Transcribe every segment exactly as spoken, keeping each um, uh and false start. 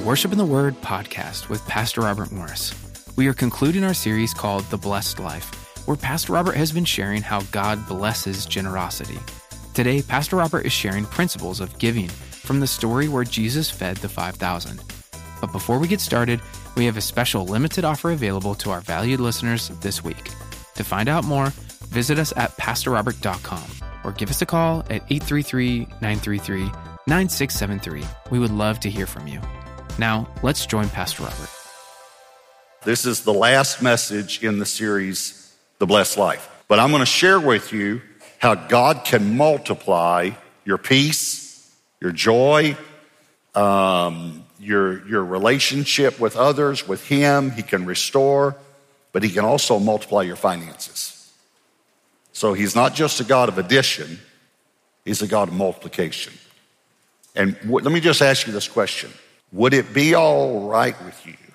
Worship in the Word podcast with Pastor Robert Morris. We are concluding our series called The Blessed Life, where Pastor Robert has been sharing how God blesses generosity. Today, Pastor Robert is sharing principles of giving from the story where Jesus fed the five thousand. But before we get started, we have a special limited offer available to our valued listeners this week. To find out more, visit us at pastor robert dot com or give us a call at eight three three, nine three three, nine six seven three. We would love to hear from you. Now, let's join Pastor Robert. This is the last message in the series, The Blessed Life. But I'm going to share with you how God can multiply your peace, your joy, um, your, your relationship with others, with Him. He can restore, but He can also multiply your finances. So He's not just a God of addition, He's a God of multiplication. And w- let me just ask you this question. Would it be all right with you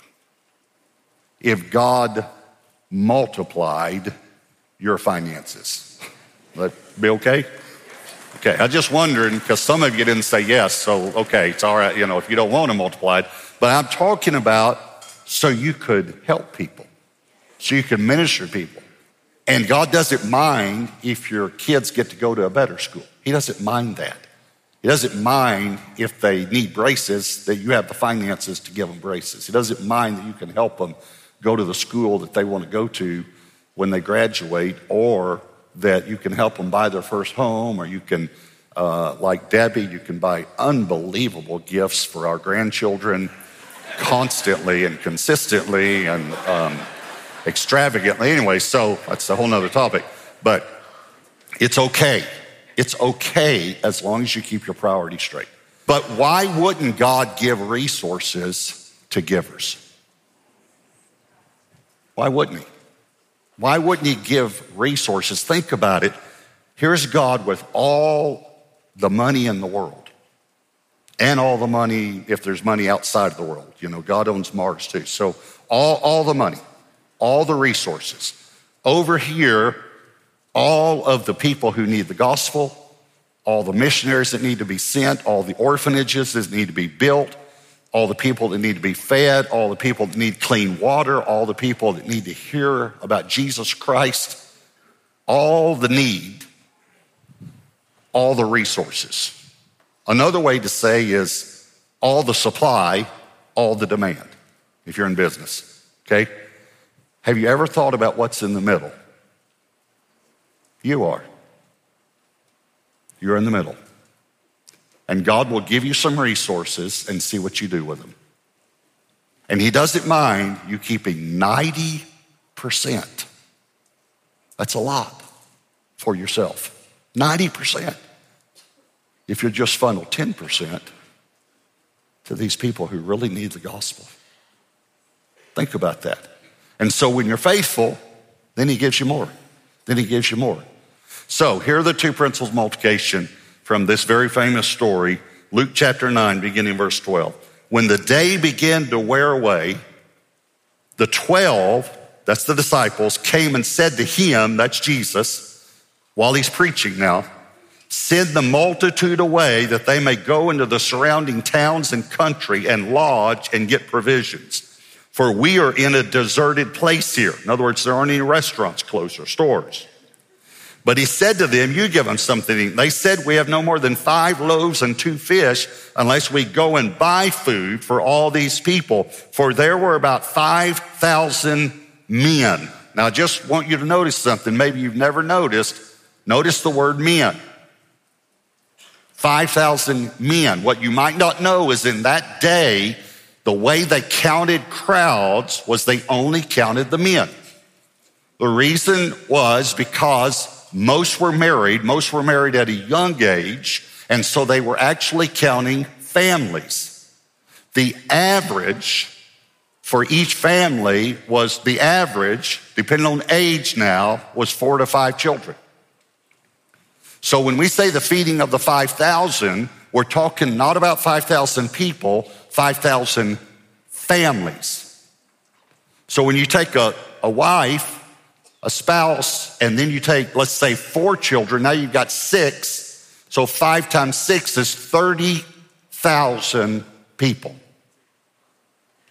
if God multiplied your finances? Would that be okay? Okay, I just wondered, because some of you didn't say yes, so okay, it's all right, you know, if you don't want to multiply it. But I'm talking about so you could help people, so you can minister to people. And God doesn't mind if your kids get to go to a better school. He doesn't mind that. He doesn't mind if they need braces, that you have the finances to give them braces. He doesn't mind that you can help them go to the school that they want to go to when they graduate, or that you can help them buy their first home, or you can, uh, like Debbie, you can buy unbelievable gifts for our grandchildren constantly and consistently and um, extravagantly. Anyway, so that's a whole nother topic. But it's okay. It's okay as long as you keep your priorities straight. But why wouldn't God give resources to givers? Why wouldn't He? Why wouldn't He give resources? Think about it. Here's God with all the money in the world, and all the money, if there's money outside of the world. You know, God owns Mars too. So all, all the money, all the resources. Over here, all of the people who need the gospel, all the missionaries that need to be sent, all the orphanages that need to be built, all the people that need to be fed, all the people that need clean water, all the people that need to hear about Jesus Christ, all the need, all the resources. Another way to say is all the supply, all the demand, if you're in business, okay? Have you ever thought about what's in the middle? You are. You're in the middle. And God will give you some resources and see what you do with them. And He doesn't mind you keeping ninety percent. That's a lot for yourself. ninety percent. If you'll just funnel ten percent to these people who really need the gospel. Think about that. And so when you're faithful, then He gives you more. Then He gives you more. So here are the two principles of multiplication from this very famous story, Luke chapter nine, beginning verse twelve. When the day began to wear away, the twelve, that's the disciples, came and said to Him, that's Jesus, while He's preaching now, send the multitude away that they may go into the surrounding towns and country and lodge and get provisions. For we are in a deserted place here. In other words, there aren't any restaurants closed or stores. But He said to them, you give them something to eat. They said, we have no more than five loaves and two fish unless we go and buy food for all these people. For there were about five thousand men. Now, I just want you to notice something. Maybe you've never noticed. Notice the word men. five thousand men. What you might not know is in that day, the way they counted crowds was they only counted the men. The reason was because most were married, most were married at a young age, and so they were actually counting families. The average for each family was the average, depending on age now, was four to five children. So when we say the feeding of the five thousand, we're talking not about five thousand people, five thousand families. So when you take a, a wife, a spouse, and then you take, let's say, four children, now you've got six. So five times six is thirty thousand people.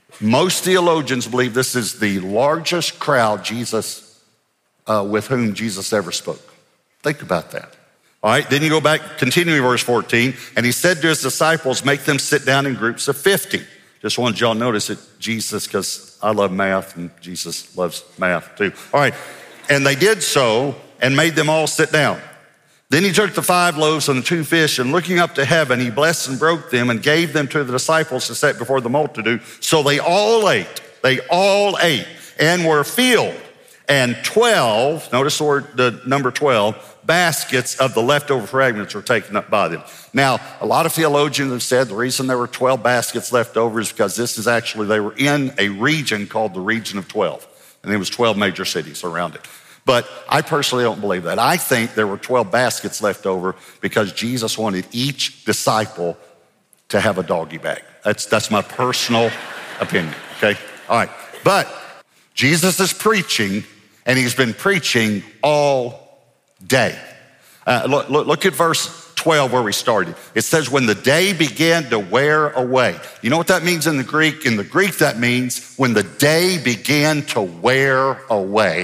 Most theologians believe this is the largest crowd Jesus, uh, with whom Jesus ever spoke. Think about that. All right, then you go back, continuing verse fourteen, and he said to his disciples, make them sit down in groups of fifty. Just wanted y'all to notice that Jesus, because I love math and Jesus loves math too. All right, and they did so and made them all sit down. Then he took the five loaves and the two fish, and looking up to heaven, he blessed and broke them and gave them to the disciples to set before the multitude. So they all ate, they all ate and were filled. And twelve, notice the word, the number twelve, baskets of the leftover fragments were taken up by them. Now, a lot of theologians have said the reason there were twelve baskets left over is because this is actually, they were in a region called the region of twelve. And there was twelve major cities around it. But I personally don't believe that. I think there were twelve baskets left over because Jesus wanted each disciple to have a doggy bag. That's, that's my personal opinion, okay? All right, but Jesus is preaching, and he's been preaching all day. Uh, look, look, look at verse twelve where we started. It says, when the day began to wear away. You know what that means in the Greek? In the Greek, that means when the day began to wear away.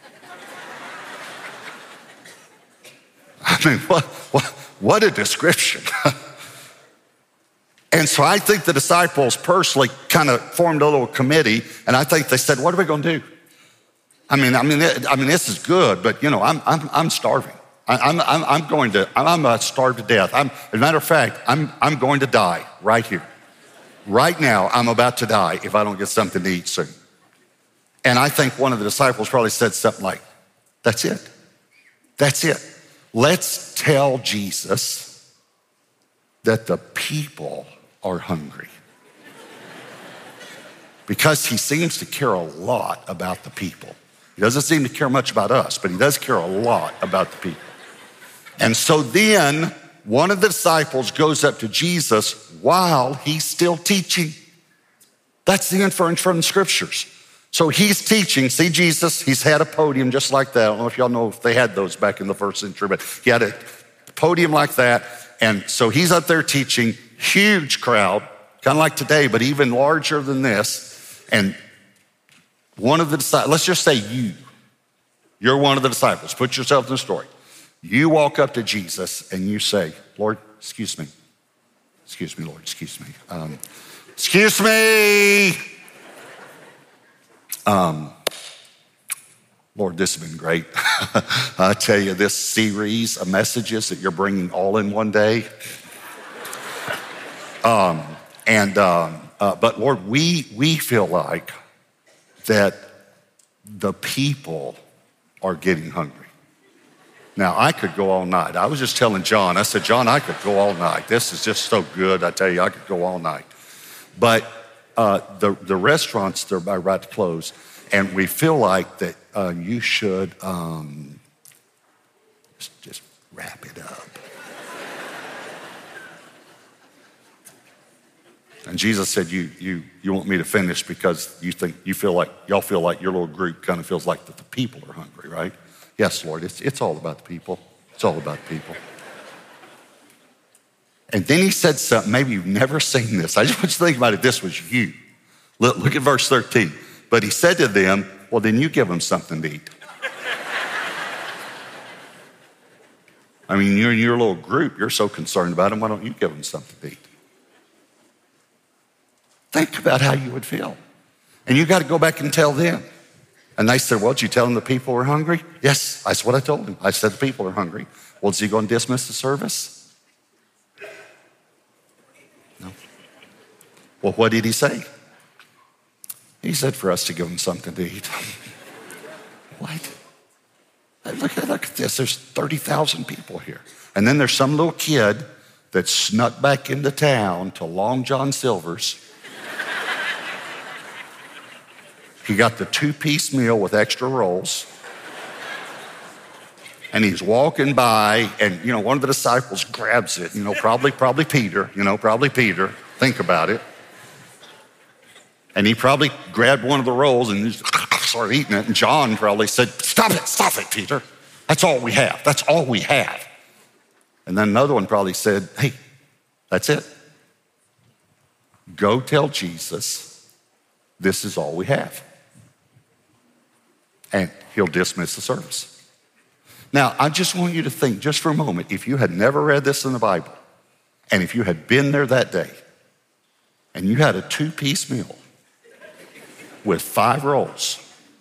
I mean, what, what, what a description. And so I think the disciples personally kind of formed a little committee, and I think they said, what are we going to do? I mean, I mean, I mean, this is good, but you know, I'm, I'm, I'm starving. I, I'm, I'm, I'm going to, I'm uh, starved to death. I'm, as a matter of fact, I'm, I'm going to die right here. Right now, I'm about to die if I don't get something to eat soon. And I think one of the disciples probably said something like, that's it. That's it. Let's tell Jesus that the people are hungry. Because he seems to care a lot about the people. He doesn't seem to care much about us, but he does care a lot about the people. And so then one of the disciples goes up to Jesus while he's still teaching. That's the inference from the scriptures. So he's teaching, see Jesus, he's had a podium just like that. I don't know if y'all know if they had those back in the first century, but he had a podium like that. And so he's up there teaching, huge crowd, kind of like today, but even larger than this. And one of the disciples, let's just say you, you're one of the disciples. Put yourself in the story. You walk up to Jesus and you say, Lord, excuse me. Excuse me, Lord, excuse me. Um, excuse me. Um, Lord, this has been great. I tell you, this series of messages that you're bringing all in one day. Um, and um, uh, but Lord, we we feel like that the people are getting hungry. Now, I could go all night. I was just telling John, I said, John, I could go all night. This is just so good. I tell you, I could go all night. But uh, the, the restaurants, they're about to close. And we feel like that uh, you should um, just, just wrap it up. And Jesus said, you, you, you want me to finish because you think, you feel like, y'all feel like your little group kind of feels like that the people are hungry, right? Yes, Lord, it's, it's all about the people. It's all about the people. And then he said something, maybe you've never seen this. I just want you to think about it. This was you. Look, look at verse thirteen. But he said to them, well, then you give them something to eat. I mean, you're in your little group. You're so concerned about them. Why don't you give them something to eat? Think about how you would feel. And you got to go back and tell them. And they said, well, did you tell them the people were hungry? Yes, that's what I told him. I said the people are hungry. Well, is he going to dismiss the service? No. Well, what did he say? He said for us to give them something to eat. What? Look at, look at this. There's thirty thousand people here. And then there's some little kid that snuck back into town to Long John Silver's. He got the two-piece meal with extra rolls. And he's walking by, and, you know, one of the disciples grabs it, you know, probably, probably Peter, you know, probably Peter. Think about it. And he probably grabbed one of the rolls and just started eating it. And John probably said, stop it, stop it, Peter. That's all we have. That's all we have. And then another one probably said, hey, that's it. Go tell Jesus this is all we have. And he'll dismiss the service. Now, I just want you to think just for a moment, if you had never read this in the Bible, and if you had been there that day, and you had a two-piece meal with five rolls,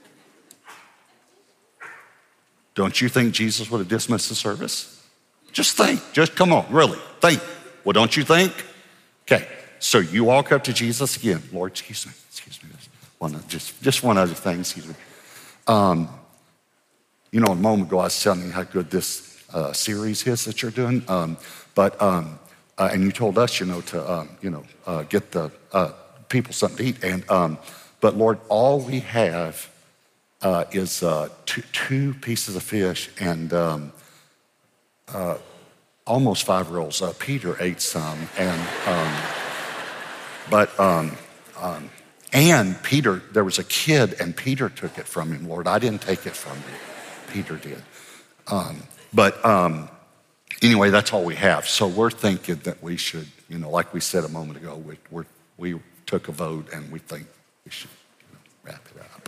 don't you think Jesus would have dismissed the service? Just think, just come on, really, think. Well, don't you think? Okay, so you walk up to Jesus again. Lord, excuse me, excuse me. One, just, just one other thing, excuse me. Um, you know, a moment ago I was telling you how good this uh, series is that you're doing. Um, but, um, uh, and you told us, you know, to, um, you know, uh, get the uh, people something to eat. And, um, but Lord, all we have uh, is uh, two, two pieces of fish and um, uh, almost five rolls. Uh, Peter ate some. And, um, but, um, um, and Peter, there was a kid and Peter took it from him, Lord. I didn't take it from him. Peter did. Um, but um, anyway, that's all we have. So we're thinking that we should, you know, like we said a moment ago, we we're, we took a vote and we think we should, you know, wrap it up.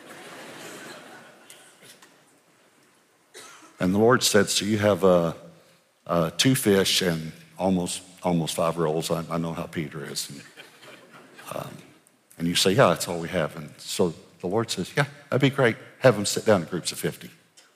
And the Lord said, so you have uh, uh, two fish and almost almost five rolls. I, I know how Peter is. And, um, and you say, yeah, that's all we have. And so the Lord says, yeah, that'd be great. Have them sit down in groups of fifty.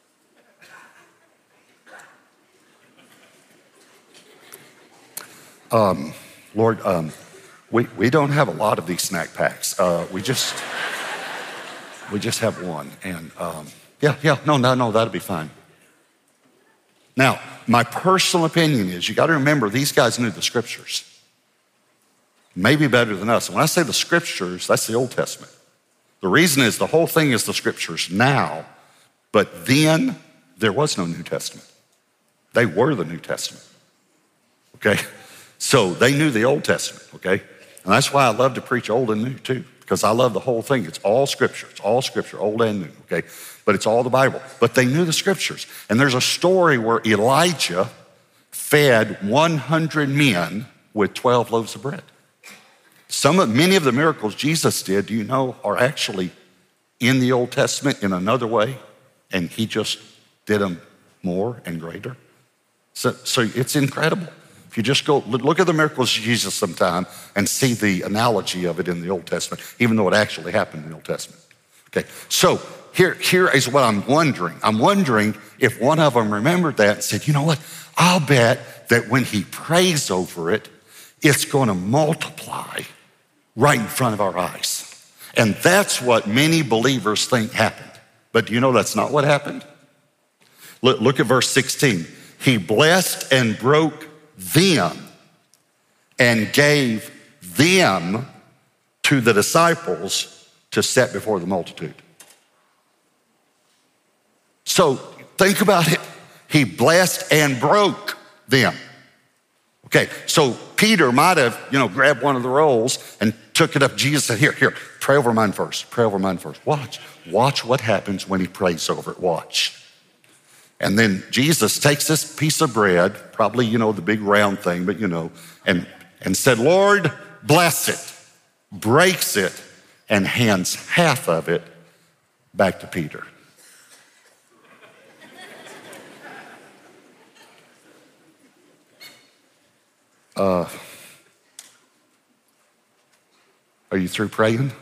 Um, Lord, um, we, we don't have a lot of these snack packs. Uh, we just we just have one. And um, yeah, yeah, no, no, no, that'll be fine. Now, my personal opinion is you got to remember these guys knew the scriptures. Maybe better than us. And when I say the scriptures, that's the Old Testament. The reason is the whole thing is the scriptures now, but then there was no New Testament. They were the New Testament, okay? So they knew the Old Testament, okay? And that's why I love to preach old and new too, because I love the whole thing. It's all scripture, it's all scripture, old and new, okay? But it's all the Bible. But they knew the scriptures. And there's a story where Elijah fed one hundred men with twelve loaves of bread. Some of, many of the miracles Jesus did, do you know, are actually in the Old Testament in another way, and he just did them more and greater. So, so it's incredible. If you just go look at the miracles of Jesus sometime and see the analogy of it in the Old Testament, even though it actually happened in the Old Testament. Okay, so here, here is what I'm wondering. I'm wondering if one of them remembered that and said, you know what, I'll bet that when he prays over it, it's going to multiply right in front of our eyes. And that's what many believers think happened. But do you know that's not what happened? Look, look at verse sixteen. He blessed and broke them and gave them to the disciples to set before the multitude. So think about it. He blessed and broke them. Okay, so Peter might have, you know, grabbed one of the rolls and took it up. Jesus said, here, here, pray over mine first. Pray over mine first. Watch. Watch what happens when he prays over it. Watch. And then Jesus takes this piece of bread, probably, you know, the big round thing, but you know, and, and said, Lord, bless it, breaks it, and hands half of it back to Peter. Uh, are you through praying?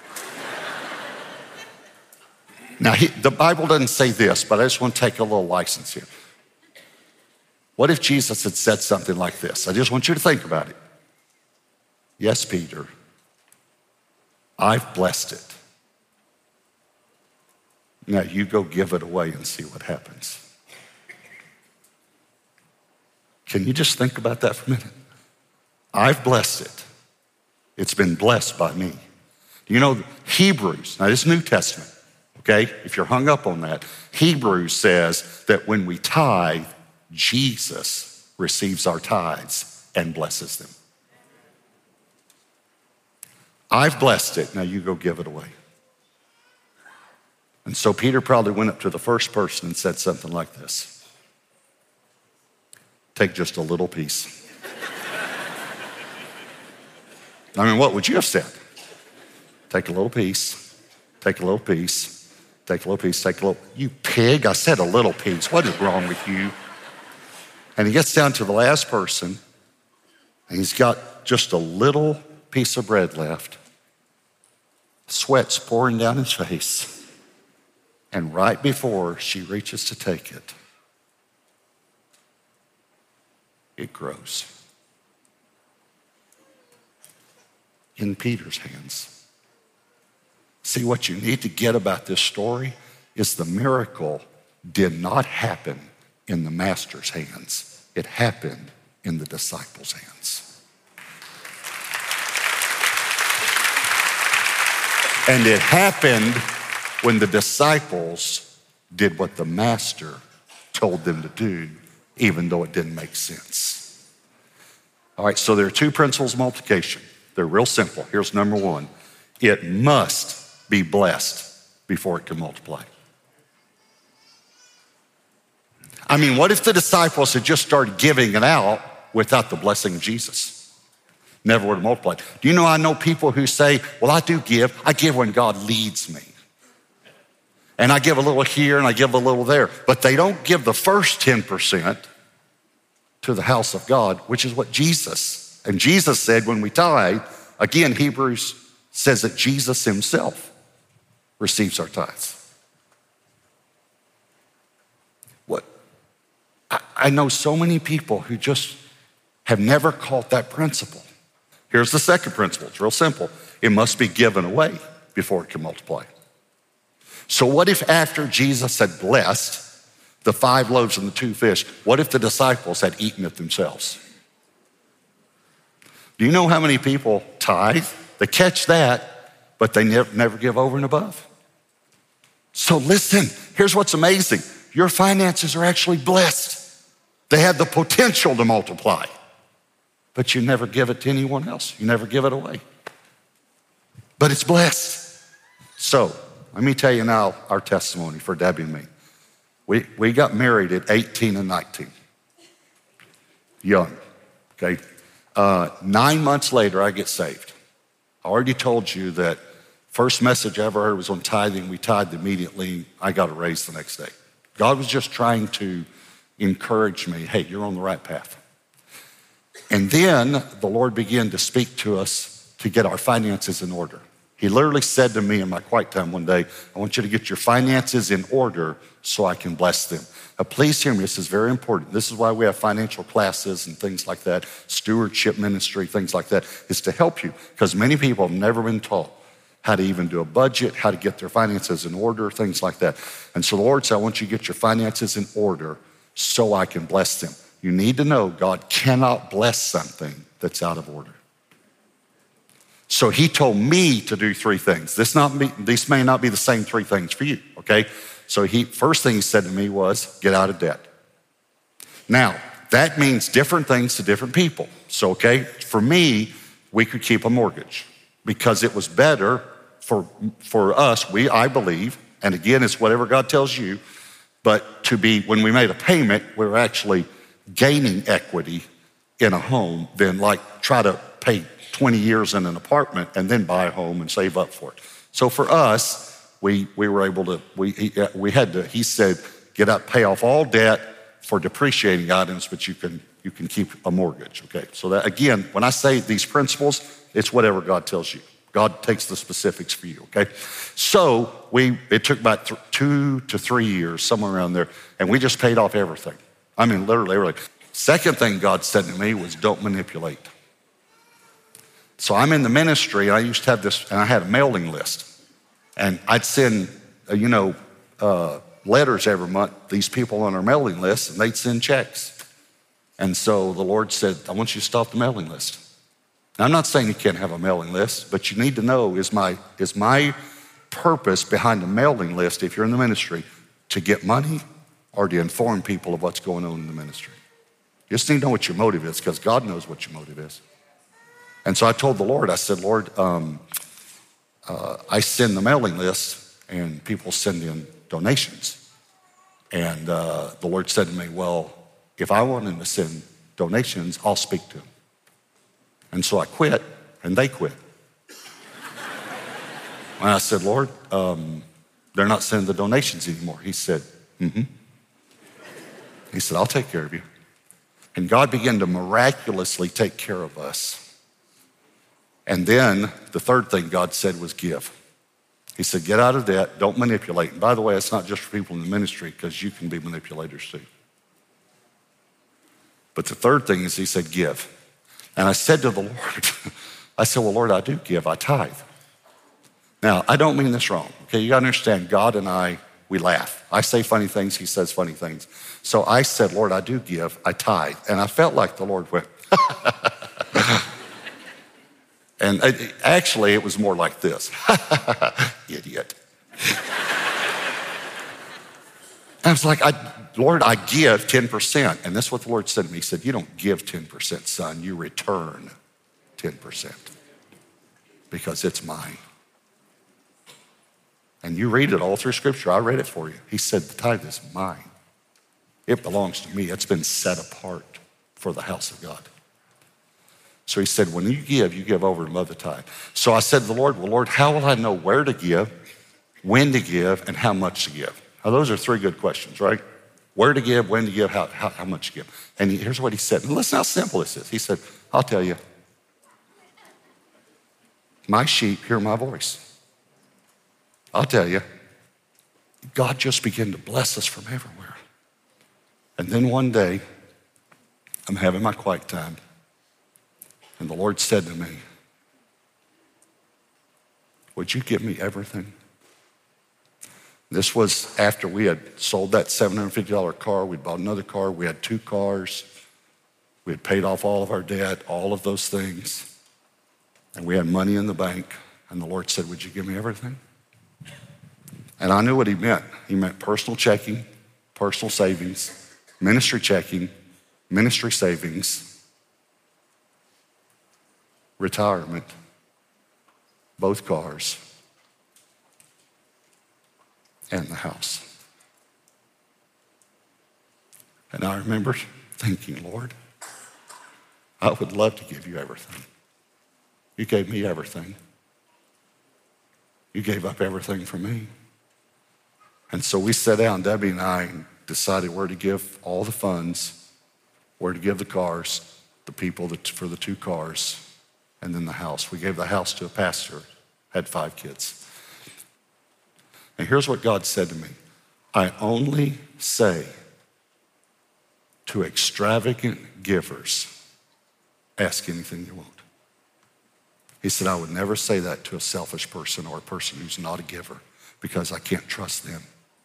Now, he, the Bible doesn't say this, but I just want to take a little license here. What if Jesus had said something like this? I just want you to think about it. Yes, Peter, I've blessed it. Now you go give it away and see what happens. Can you just think about that for a minute? I've blessed it. It's been blessed by me. You know, Hebrews, now this is New Testament, okay? If you're hung up on that, Hebrews says that when we tithe, Jesus receives our tithes and blesses them. I've blessed it, now you go give it away. And so Peter probably went up to the first person and said something like this. Take just a little piece. I mean, what would you have said? take a little piece, take a little piece, take a little piece, take a little, you pig, I said a little piece. What is wrong with you? And he gets down to the last person, and he's got just a little piece of bread left. Sweat's pouring down his face. And right before she reaches to take it, it grows in Peter's hands. See, what you need to get about this story is the miracle did not happen in the master's hands. It happened in the disciples' hands. And it happened when the disciples did what the master told them to do, even though it didn't make sense. All right, so there are two principles of multiplication. They're real simple. Here's number one. It must be blessed before it can multiply. I mean, what if the disciples had just started giving it out without the blessing of Jesus? Never would have multiplied. Do you know I know people who say, well, I do give. I give when God leads me. And I give a little here and I give a little there. But they don't give the first ten percent to the house of God, which is what Jesus, and Jesus said when we tithe, again, Hebrews says that Jesus himself receives our tithes. What? I, I know so many people who just have never caught that principle. Here's the second principle. It's real simple. It must be given away before it can multiply. So what if after Jesus had blessed the five loaves and the two fish, what if the disciples had eaten it themselves? Do you know how many people tithe? They catch that, but they never, never give over and above. So listen, here's what's amazing. Your finances are actually blessed. They have the potential to multiply, but you never give it to anyone else. You never give it away. But it's blessed. So let me tell you now our testimony for Debbie and me. We, we got married at eighteen and nineteen. Young, okay? Uh, nine months later, I get saved. I already told you that first message I ever heard was on tithing. We tithed immediately. I got a raise the next day. God was just trying to encourage me, hey, you're on the right path. And then the Lord began to speak to us to get our finances in order. He literally said to me in my quiet time one day, I want you to get your finances in order so I can bless them. Now, please hear me, this is very important. This is why we have financial classes and things like that, stewardship ministry, things like that, is to help you, because many people have never been taught how to even do a budget, how to get their finances in order, things like that. And so the Lord said, I want you to get your finances in order so I can bless them. You need to know God cannot bless something that's out of order. So he told me to do three things. This not be, these may not be the same three things for you, okay? So he first thing he said to me was, get out of debt. Now, that means different things to different people. So, okay, for me, we could keep a mortgage because it was better for, for us, we, I believe, and again, it's whatever God tells you, but to be, when we made a payment, we were actually gaining equity in a home than like try to pay twenty years in an apartment and then buy a home and save up for it. So for us, we we were able to, we we had to, he said, get up, pay off all debt for depreciating items, but you can you can keep a mortgage, okay? So that, again, when I say these principles, it's whatever God tells you. God takes the specifics for you, okay? So we, it took about th- two to three years, somewhere around there, and we just paid off everything. I mean, literally, literally. Second thing God said to me was, don't manipulate. So I'm in the ministry, and I used to have this, and I had a mailing list. And I'd send, uh, you know, uh, letters every month, these people on our mailing list, and they'd send checks. And so the Lord said, I want you to stop the mailing list. Now, I'm not saying you can't have a mailing list, but you need to know, is my, is my purpose behind the mailing list, if you're in the ministry, to get money or to inform people of what's going on in the ministry? You just need to know what your motive is, because God knows what your motive is. And so I told the Lord, I said, Lord, um, uh, I send the mailing list and people send in donations. And uh, the Lord said to me, well, if I want them to send donations, I'll speak to them. And so I quit and they quit. And I said, Lord, um, they're not sending the donations anymore. He said, mm-hmm. He said, I'll take care of you. And God began to miraculously take care of us. And then the third thing God said was give. He said, get out of debt, don't manipulate. And by the way, it's not just for people in the ministry, because you can be manipulators too. But the third thing is he said, give. And I said to the Lord, I said, well, Lord, I do give, I tithe. Now, I don't mean this wrong, okay? You gotta understand, God and I, we laugh. I say funny things, he says funny things. So I said, Lord, I do give, I tithe. And I felt like the Lord went, and it, actually it was more like this, idiot. I was like, I, Lord, I give ten percent. And that's what the Lord said to me. He said, you don't give ten percent, son, you return ten percent because it's mine. And you read it all through Scripture. I read it for you. He said, the tithe is mine. It belongs to me. It's been set apart for the house of God. So he said, when you give, you give over and love the tithe. So I said to the Lord, well, Lord, how will I know where to give, when to give, and how much to give? Now, those are three good questions, right? Where to give, when to give, how, how, how much to give. And he, here's what he said. And listen how simple this is. He said, I'll tell you. My sheep hear my voice. I'll tell you, God just began to bless us from everywhere. And then one day, I'm having my quiet time, and the Lord said to me, would you give me everything? This was after we had sold that seven hundred fifty dollars car. We'd bought another car. We had two cars. We had paid off all of our debt, all of those things. And we had money in the bank. And the Lord said, would you give me everything? And I knew what he meant. He meant personal checking, personal savings, ministry checking, ministry savings, retirement, both cars, and the house. And I remember thinking, Lord, I would love to give you everything. You gave me everything. You gave up everything for me. And so we sat down, Debbie and I, and decided where to give all the funds, where to give the cars, the people that, for the two cars, and then the house. We gave the house to a pastor, had five kids. And here's what God said to me. I only say to extravagant givers, ask anything you want. He said, I would never say that to a selfish person or a person who's not a giver because I can't trust them.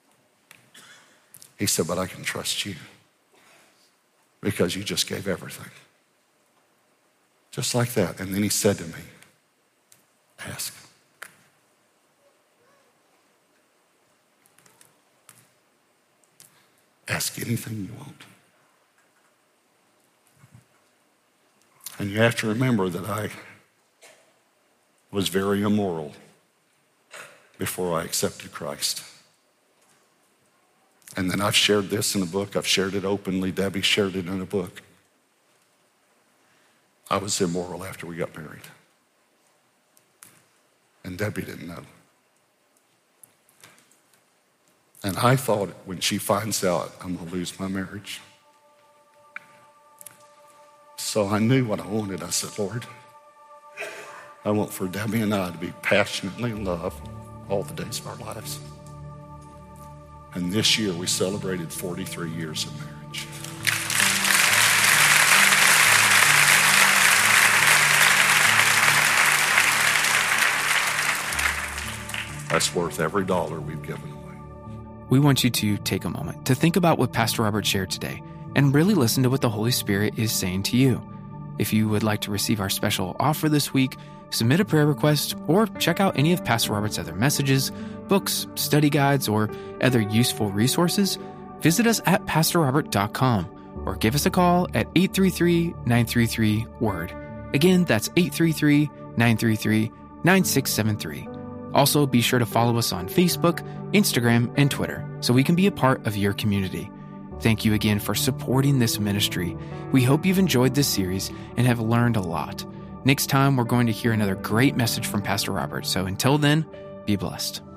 He said, but I can trust you because you just gave everything. Just like that. And then he said to me, ask. Ask anything you want. And you have to remember that I was very immoral before I accepted Christ. And then I've shared this in a book. I've shared it openly. Debbie shared it in a book. I was immoral after we got married. And Debbie didn't know. And I thought when she finds out, I'm going to lose my marriage. So I knew what I wanted. I said, Lord, I want for Debbie and I to be passionately in love all the days of our lives. And this year we celebrated forty-three years of marriage. That's worth every dollar we've given away. We want you to take a moment to think about what Pastor Robert shared today and really listen to what the Holy Spirit is saying to you. If you would like to receive our special offer this week, submit a prayer request, or check out any of Pastor Robert's other messages, books, study guides, or other useful resources, visit us at pastor robert dot com or give us a call at eight three three, nine three three, word. Again, that's eight three three, nine three three, nine six seven three. Also, be sure to follow us on Facebook, Instagram, and Twitter so we can be a part of your community. Thank you again for supporting this ministry. We hope you've enjoyed this series and have learned a lot. Next time, we're going to hear another great message from Pastor Robert. So until then, Be blessed.